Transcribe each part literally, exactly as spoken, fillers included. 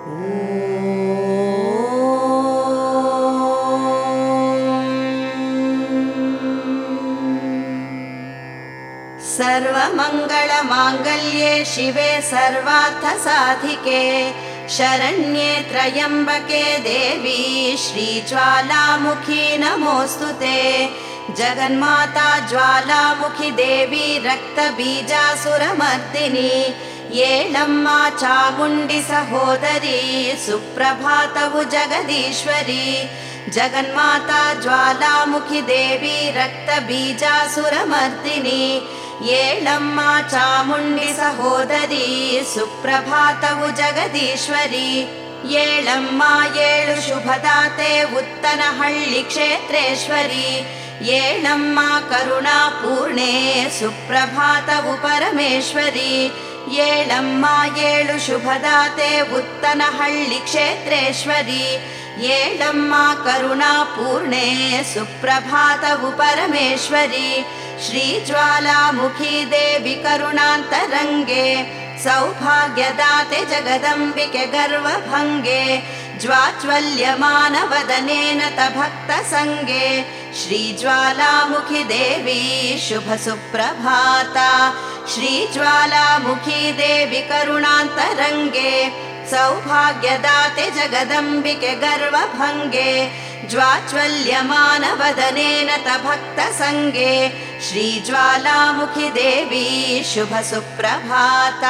सर्वमङ्गलमाङ्गल्ये शिवे सर्वार्थसाधिके शरण्ये त्र्यम्बके देवी श्रीज्वालामुखी नमोऽस्तुते। जगन्माता ज्वालामुखी देवी रक्तबीजासुरमर्दिनी ಏಳಮ್ಮ ಚಾಮುಂಡಿ ಸಹೋದರಿ ಸುಪ್ರಭಾತವು ಜಗದೀಶ್ವರಿ. ಜಗನ್ಮಾತಾ ಜ್ವಾಲಾಮುಖಿ ದೇವಿ ರಕ್ತ ಬೀಜಾಸುರಮರ್ದಿನಿ ಏಳಮ್ಮ ಚಾಮುಂಡಿ ಸಹೋದರಿ ಸುಪ್ರಭಾತವು ಜಗದೀಶ್ವರಿ. ಏಳಮ್ಮ ಏಳು ಶುಭದಾತೆ ಉತ್ತನಹಳ್ಳಿ ಕ್ಷೇತ್ರೇಶ್ವರಿ. ಏಳಮ್ಮ ಕರುಣಾಪೂರ್ಣೆ ಸುಪ್ರಭಾತವು ಪರಮೇಶ್ವರಿ. ಏಳಮ್ಮ ಏಳು ಶುಭದಾತೆ ಉತ್ತನಹಳ್ಳಿ ಕ್ಷೇತ್ರೇಶ್ವರಿ. ಏಳಮ್ಮ ಕರುಣಾಪೂರ್ಣೆ ಸುಪ್ರಭಾತವು ಪರಮೇಶ್ವರಿ. ಶ್ರೀ ಜ್ವಾಲಾಮುಖಿ ದೇವಿ ಕರುಣಾಂತರಂಗೆ ಸೌಭಾಗ್ಯದಾತೆ ಜಗದಂಬಿಕೆ ಗರ್ವಭಂಗೆ ಜ್ವಾಜ್ವಲ್ಯಮಾನ ವದನೇನ ಭಕ್ತ ಸಂಗೆ. ಶ್ರೀ ಜ್ವಾಲಾಮುಖಿ ದೇವಿ ಶುಭ ಸುಪ್ರಭಾತ. ಶ್ರೀ ಜ್ವಾಲಾಮುಖಿ ದೇವಿ ಕರುಣಾಂತರಂಗೆ ಸೌಭಾಗ್ಯದಾತೆ ಜಗದಂಬಿಕೆ ಗರ್ವಭಂಗೆ ಜ್ವಾಜ್ವಲ್ಯಮಾನ ವದನೇನ ಭಕ್ತ ಸಂಗೆ. ಶ್ರೀ ಜ್ವಾಲಾಮುಖಿ ದೇವಿ ಶುಭ ಸುಪ್ರಭಾತ.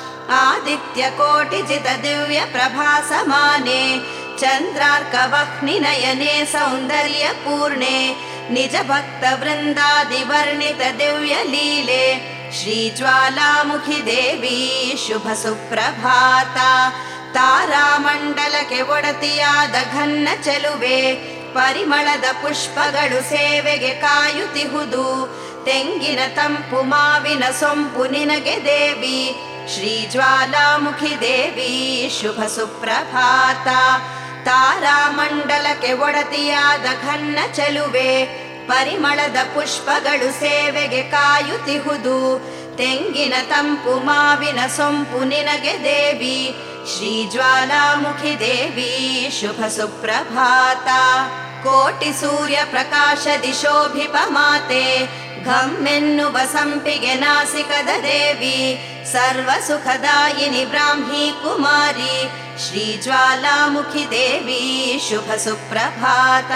ಆದಿತ್ಯ ಕೋಟಿ ಜಿತ ದಿವ್ಯ ಪ್ರಭಾಸಮಾನೆ ಚಂದ್ರಾರ್ಕವಹ್ನಿ ನಯನೆ ಸೌಂದರ್ಯ ಪೂರ್ಣೆ ನಿಜ ಭಕ್ತ ವೃಂದಾದಿ ವರ್ಣಿತ ದಿವ್ಯ ಲೀಲೆ. ಶ್ರೀ ಜ್ವಾಲಾಮುಖಿ ದೇವಿ ಶುಭ ಸುಪ್ರಭಾತ. ತಾರಾಮಂಡಲಕ್ಕೆ ಒಡತಿಯಾದ ಘನ್ನ ಚೆಲುವೆ ಪರಿಮಳದ ಪುಷ್ಪಗಳು ಸೇವೆಗೆ ಕಾಯುತ್ತಿಹುದು. ತೆಂಗಿನ ತಂಪು ಮಾವಿನ ಸೊಂಪು ನಿನಗೆ ದೇವಿ. ಶ್ರೀ ಜ್ವಾಲಾಮುಖಿ ದೇವಿ ಶುಭ ಸುಪ್ರಭಾತ. ತಾರಾಮಂಡಲಕ್ಕೆ ಒಡತಿಯಾದ ಘನ್ನ ಚೆಲುವೆ ಪರಿಮಳದ ಪುಷ್ಪಗಳು ಸೇವೆಗೆ ಕಾಯುತ್ತಿಹುದು. ತೆಂಗಿನ ತಂಪು ಮಾವಿನ ಸೊಂಪು ನಿನಗೆ ದೇವಿ. ಶ್ರೀ ಜ್ವಾಲಾಮುಖಿ ದೇವಿ ಶುಭ ಸುಪ್ರಭಾತ. ಕೋಟಿ ಸೂರ್ಯ ಪ್ರಕಾಶದಿ ಶೋಭಿಪ ಮಾತೆ ಘಮ್ಮೆನ್ನುವ ಸಂಪಿಗೆ ನಾಸಿಕದ ದೇವಿ. ಸರ್ವ ಸುಖದಾಯಿನಿ ಬ್ರಾಹ್ಮಿ ಕುಮಾರಿ. ಶ್ರೀ ಜ್ವಾಲಾಮುಖಿ ದೇವಿ ಶುಭ ಸುಪ್ರಭಾತ.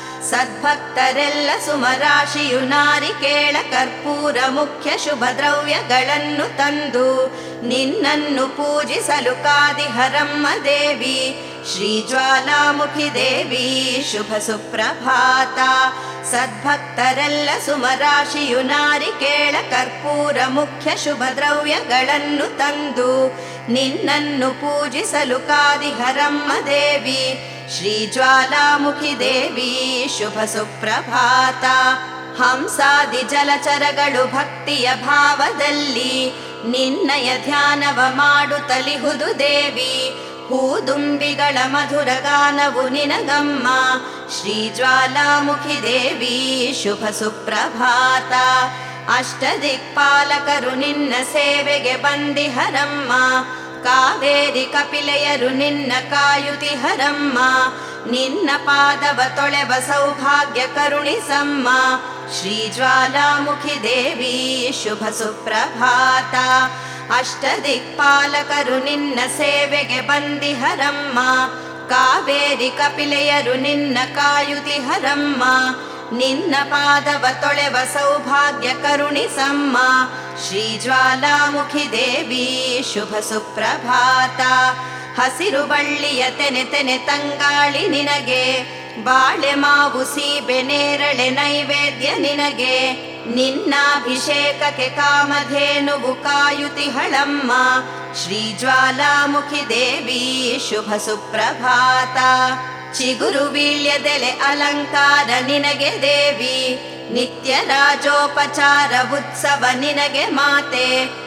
ಸದ್ಭಕ್ತರೆಲ್ಲ ಸುಮರಾಶಿಯು ನಾರಿಕೇಳ ಕರ್ಪೂರ ಮುಖ್ಯ ಶುಭ ದ್ರವ್ಯಗಳನ್ನು ತಂದು ನಿನ್ನನ್ನು ಪೂಜಿಸಲು ಕಾದಿಹರಮ್ಮ ದೇವಿ. ಶ್ರೀ ಜ್ವಾಲಾಮುಖಿ ದೇವಿ ಶುಭ ಸುಪ್ರಭಾತ. ಸದ್ಭಕ್ತರೆಲ್ಲ ಸುಮರಾಶಿಯು ನಾರಿಕೇಳ ಕರ್ಪೂರ ಮುಖ್ಯ ಶುಭ ದ್ರವ್ಯಗಳನ್ನು ತಂದು ನಿನ್ನನ್ನು ಪೂಜಿಸಲು ಕಾದಿಹರಮ್ಮ ದೇವಿ. ಶ್ರೀ ಜ್ವಾಲಾಮುಖಿ ದೇವಿ ಶುಭ ಸುಪ್ರಭಾತ. ಹಂಸಾದಿ ಜಲಚರಗಳು ಭಕ್ತಿಯ ಭಾವದಲ್ಲಿ ನಿನ್ನಯ ಧ್ಯಾನವ ಮಾಡುತ್ತಲಿಹುದು ದೇವಿ. ಹೂದುಂಬಿಗಳ ಮಧುರ ಗಾನವು ನಿನಗಮ್ಮ. ಶ್ರೀ ಜ್ವಾಲಾಮುಖಿ ದೇವಿ ಶುಭ ಸುಪ್ರಭಾತ. ಅಷ್ಟದಿಕ್ಪಾಲಕರು ನಿನ್ನ ಸೇವೆಗೆ ಬಂದಿಹರಮ್ಮ. ಕಾವೇರಿ ಕಪಿಲೆಯರು ನಿನ್ನ ಕಾಯುತಿಹರಮ್ಮ. ನಿನ್ನ ಪಾದವ ತೊಳೆವ ಸೌಭಾಗ್ಯ ಕರುಣಿಸಮ್ಮ. ಶ್ರೀ ಜ್ವಾಲಾಮುಖಿ ದೇವಿ ಶುಭ ಸುಪ್ರಭಾತ. ಅಷ್ಟದಿಕ್ಪಾಲಕರು ನಿನ್ನ ಸೇವೆಗೆ ಬಂದಿಹರಮ್ಮ. ಕಾವೇರಿ ಕಪಿಲೆಯರು ನಿನ್ನ ಕಾಯುತಿಹರಮ್ಮ. ನಿನ್ನ ಪಾದವ ತೊಳೆವ ಸೌಭಾಗ್ಯ ಕರುಣಿಸಮ್ಮ. ಶ್ರೀ ಜ್ವಾಲಾಮುಖಿ ದೇವಿ ಶುಭ ಸುಪ್ರಭಾತ. ಹಸಿರು ಬಳ್ಳಿಯ ತೆನೆ ತೆನೆ ತಂಗಾಳಿ ನಿನಗೆ ಬಾಳೆ ಮಾವು ಸೀಬೆ ನೇರಳೆ ನೈವೇದ್ಯ ನಿನಗೆ. ನಿನ್ನಾಭಿಷೇಕಕ್ಕೆ ಕಾಮಧೇನುವು ಕಾಯುತಿಹಳಮ್ಮ. ಶ್ರೀ ಜ್ವಾಲಾಮುಖಿ ದೇವಿ ಶುಭ ಸುಪ್ರಭಾತ. ಚಿಗುರು ವೀಳ್ಯದೆಲೆ ಅಲಂಕಾರ ನಿನಗೆ ದೇವಿ. ನಿತ್ಯ ರಾಜೋಪಚಾರ ಉತ್ಸವ ನಿನಗೆ ಮಾತೆ.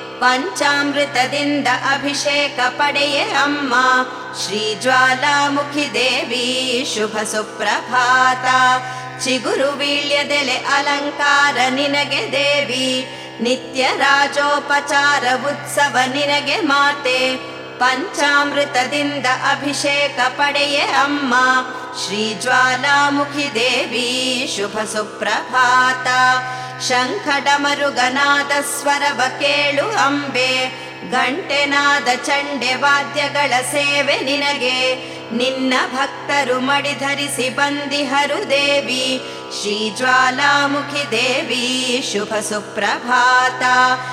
ಪಂಚಾಮೃತದಿಂದ ಅಭಿಷೇಕ ಪಡೆಯೇ ಅಮ್ಮ. ಶ್ರೀ ಜ್ವಾಲಾಮುಖಿ ದೇವಿ ಶುಭ ಸುಪ್ರಭಾತ. ಚಿಗುರು ವೀಳ್ಯದೆಲೆ ಅಲಂಕಾರ ನಿನಗೆ ದೇವಿ. ನಿತ್ಯ ರಾಜೋಪಚಾರ ಉತ್ಸವ ನಿನಗೆ ಮಾತೆ. ಪಂಚಾಮೃತದಿಂದ ಅಭಿಷೇಕ ಪಡೆಯೆ ಅಮ್ಮ ಶ್ರೀ ಜ್ವಾಲಾಮುಖಿ ದೇವಿ ಶುಭ ಸುಪ್ರಭಾತ. ಶಂಖಡಮರುಗನಾದ ಸ್ವರವ ಕೇಳು ಅಂಬೆ, ಗಂಟೆನಾದ ಚಂಡೆ ವಾದ್ಯಗಳ ಸೇವೆ ನಿನಗೆ. ನಿನ್ನ ಭಕ್ತರು ಮಡಿಧರಿಸಿ ಬಂದಿಹರು ದೇವಿ ಶ್ರೀ ಜ್ವಾಲಾಮುಖಿ ದೇವಿ ಶುಭ ಸುಪ್ರಭಾತ.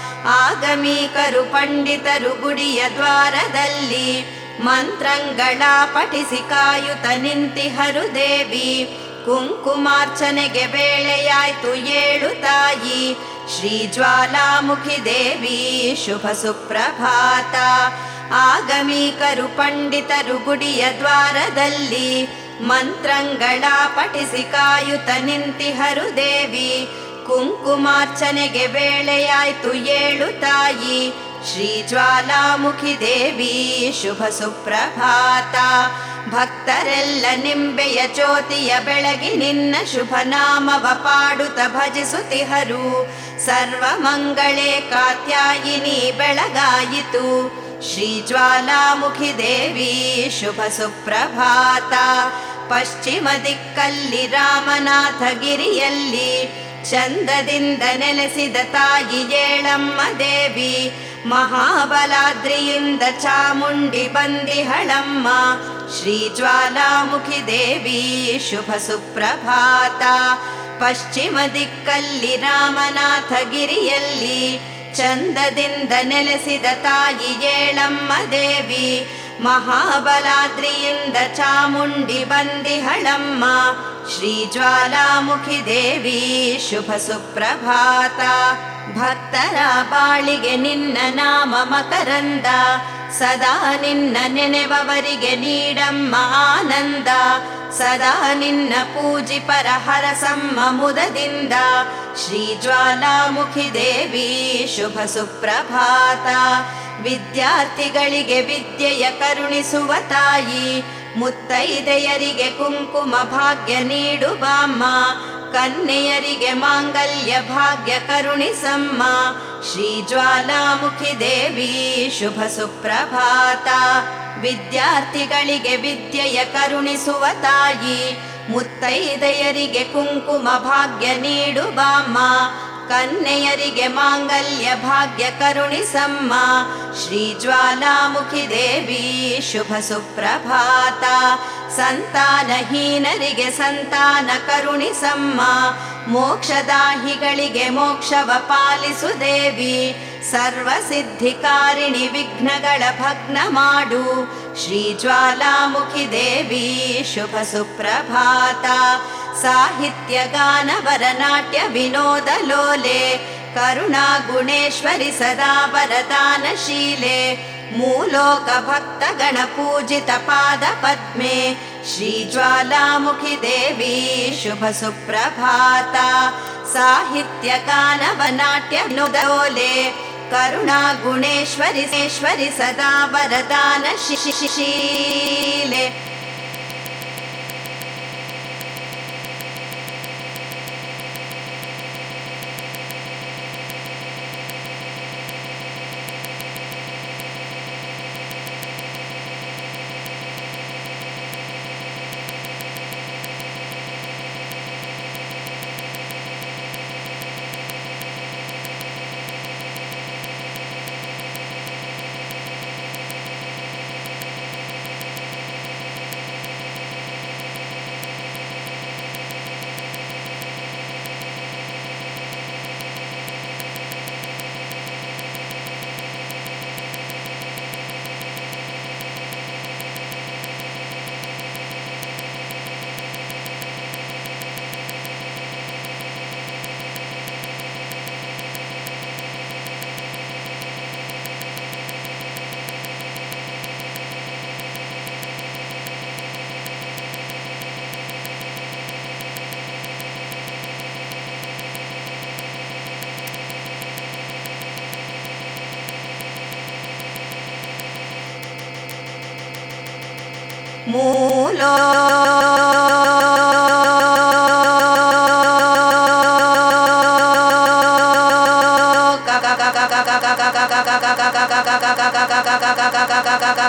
ಆಗಮೀಕರು ಪಂಡಿತರು ಗುಡಿಯ ದ್ವಾರದಲ್ಲಿ ಮಂತ್ರಂಗಳ ಪಠಿಸಿ ಕಾಯುತ ನಿಂತಿಹರು ದೇವಿ. ಕುಂಕುಮಾರ್ಚನೆಗೆ ವೇಳೆಯಾಯ್ತು ಏಳು ತಾಯಿ ಶ್ರೀ ಜ್ವಾಲಾಮುಖಿ ದೇವಿ ಶುಭ ಸುಪ್ರಭಾತ. ಆಗಮೀಕರು ಪಂಡಿತರು ಗುಡಿಯ ದ್ವಾರದಲ್ಲಿ ಮಂತ್ರಂಗಳ ಪಠಿಸಿ ಕಾಯುತ ನಿಂತಿಹರು ದೇವಿ. ಕುಂಕುಮಾರ್ಚನೆಗೆ ವೇಳೆಯಾಯ್ತು ಏಳು ತಾಯಿ ಶ್ರೀ ಜ್ವಾಲಾಮುಖಿ ದೇವಿ ಶುಭ ಸುಪ್ರಭಾತ. ಭಕ್ತರೆಲ್ಲ ನಿಂಬೆಯ ಜ್ಯೋತಿಯ ಬೆಳಗಿ ನಿನ್ನ ಶುಭ ನಾಮವ ಪಾಡುತ್ತ ಭಜಿಸುತ್ತಿಹರು. ಸರ್ವ ಮಂಗಳೇ ಕಾತ್ಯಾಯಿನಿ ಬೆಳಗಾಯಿತು ಶ್ರೀ ಜ್ವಾಲಾಮುಖಿ ದೇವಿ ಶುಭ ಸುಪ್ರಭಾತ. ಪಶ್ಚಿಮ ದಿಕ್ಕಲ್ಲಿ ರಾಮನಾಥಗಿರಿಯಲ್ಲಿ ಚಂದದಿಂದ ನೆಲೆಸಿದ ತಾಯಿ ಏಳಮ್ಮ ದೇವಿ. ಮಹಾಬಲಾದ್ರಿಯಿಂದ ಚಾಮುಂಡಿ ಬಂದಿಹಳಮ್ಮ ಶ್ರೀ ಜ್ವಾಲಾಮುಖಿ ದೇವಿ ಶುಭ ಸುಪ್ರಭಾತ. ಪಶ್ಚಿಮ ದಿಕ್ಕಲ್ಲಿ ರಾಮನಾಥಗಿರಿಯಲ್ಲಿ ಚಂದದಿಂದ ನೆಲೆಸಿದ ತಾಯಿ ಏಳಮ್ಮ ದೇವಿ. ಮಹಾಬಲಾದ್ರಿಯಿಂದ ಚಾಮುಂಡಿ ಬಂದಿಹಳಮ್ಮ ಶ್ರೀ ಜ್ವಾಲಾಮುಖಿ ದೇವಿ ಶುಭ ಸುಪ್ರಭಾತ. ಭಕ್ತರ ಬಾಳಿಗೆ ನಿನ್ನ ನಾಮ ಮಕರಂದ, ಸದಾ ನಿನ್ನ ನೆನೆವವರಿಗೆ ನೀಡಮ್ಮ ಆನಂದ. ಸದಾ ನಿನ್ನ ಪೂಜಿಪರ ಹರಸಮ್ಮ ಮುದದಿಂದ ಶ್ರೀ ಜ್ವಾಲಾಮುಖಿ ದೇವಿ ಶುಭ ಸುಪ್ರಭಾತ. ವಿದ್ಯಾರ್ಥಿಗಳಿಗೆ ವಿದ್ಯೆಯ ಕರುಣಿಸುವ ತಾಯಿ, ಮುತ್ತೈದೆಯರಿಗೆ ಕುಂಕುಮ ಭಾಗ್ಯ ನೀಡುವಮ್ಮ. ಕನ್ಯೆಯರಿಗೆ ಮಾಂಗಲ್ಯ ಭಾಗ್ಯ ಕರುಣಿಸಮ್ಮ ಶ್ರೀ ಜ್ವಾಲಾಮುಖಿ ದೇವಿ ಶುಭ ಸುಪ್ರಭಾತ. ವಿದ್ಯಾರ್ಥಿಗಳಿಗೆ ವಿದ್ಯೆಯ ಕರುಣಿಸುವ ತಾಯಿ, ಮುತ್ತೈದೆಯರಿಗೆ ಕುಂಕುಮ ಭಾಗ್ಯ ನೀಡುವಮ್ಮ. ಕನ್ಯೆಯರಿಗೆ ಮಾಂಗಲ್ಯ ಭಾಗ್ಯ ಕರುಣಿಸಮ್ಮ ಶ್ರೀ ಜ್ವಾಲಾಮುಖಿ ದೇವಿ ಶುಭ ಸುಪ್ರಭಾತ. ಸಂತಾನಹೀನರಿಗೆ ಸಂತಾನ ಕರುಣಿಸಮ್ಮ, ಮೋಕ್ಷದಾಹಿಗಳಿಗೆ ಮೋಕ್ಷವ ಪಾಲಿಸು ದೇವಿ. ಸರ್ವಸಿದ್ಧಿಕಾರಿಣಿ ವಿಘ್ನಗಳ ಭಗ್ನ ಮಾಡು ಶ್ರೀ ಜ್ವಾಲಾಮುಖಿ ದೇವಿ ಶುಭ ಸುಪ್ರಭಾತ. ಸಾಹಿತ್ಯ ಗಾನ ವರನಾಟ್ಯ ವಿನೋದ ಲೋಲೆ, ಕರುಣಾ ಗುಣೇಶ್ವರಿ ಸದಾ ವರದಾನಶೀಲೆ. ಮೂಲೋಕ ಭಕ್ತ ಗಣ ಪೂಜಿತ ಪಾದ ಪದ್ಮೆ ಶ್ರೀ ಜ್ವಾಲಾಮುಖಿ ದೇವಿ ಶುಭ ಸುಪ್ರಭಾತ. ಸಾಹಿತ್ಯ ಗಾನವ ನಾಟ್ಯ ವಿನೋದೋಲೆ, ಕರುಣಾ ಗುಣೇಶ್ವರಿ ಸೇಶ್ವರಿ ಸದಾ ವರದಾನ ಶೀಲೆ. ಮೂಲೋ ಕ